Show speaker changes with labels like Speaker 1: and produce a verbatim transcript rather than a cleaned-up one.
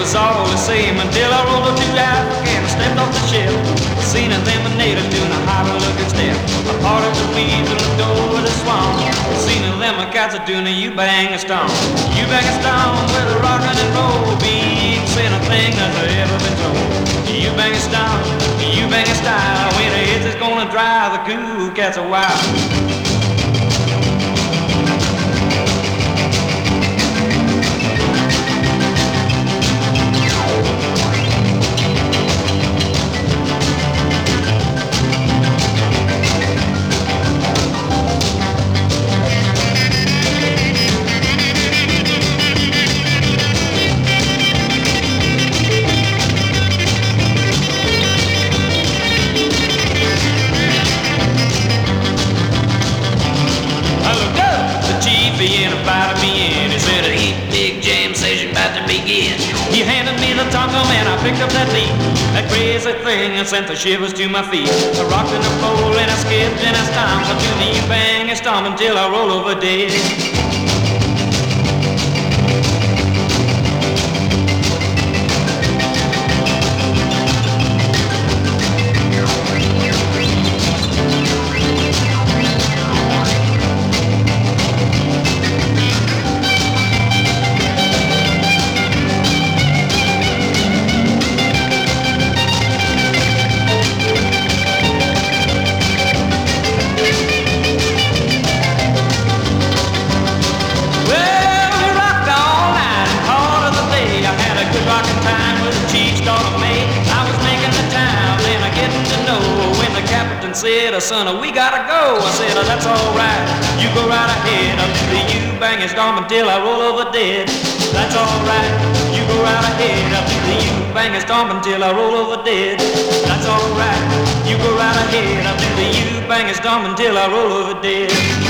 Speaker 1: was all the same until I rolled up to Africa and stepped off the ship. Seen them natives doing a high-looking step. I parted the weeds and looked over the swamp. Seen them cats are doing a U-bang stomp. U-bang stomp with a rockin' and roll beat. Saying a thing that's ever been told. U-bang stomp, U-bang style. When it hits, it's gonna drive the cool cats a wild. He handed me the tom-tom and I picked up that lead. That crazy thing and sent the shivers to my feet. I rocked in the pole and I skipped and I stomped until the U-bang and stomp until I roll over dead. Said, son, we gotta go. I said, that's all right. You go right ahead. Up to the U-bang and stomp until I roll over dead. That's all right. You go right ahead. Up to the U-bang and stomp until I roll over dead. That's all right. You go right ahead. Up to the U-bang and stomp until I roll over dead.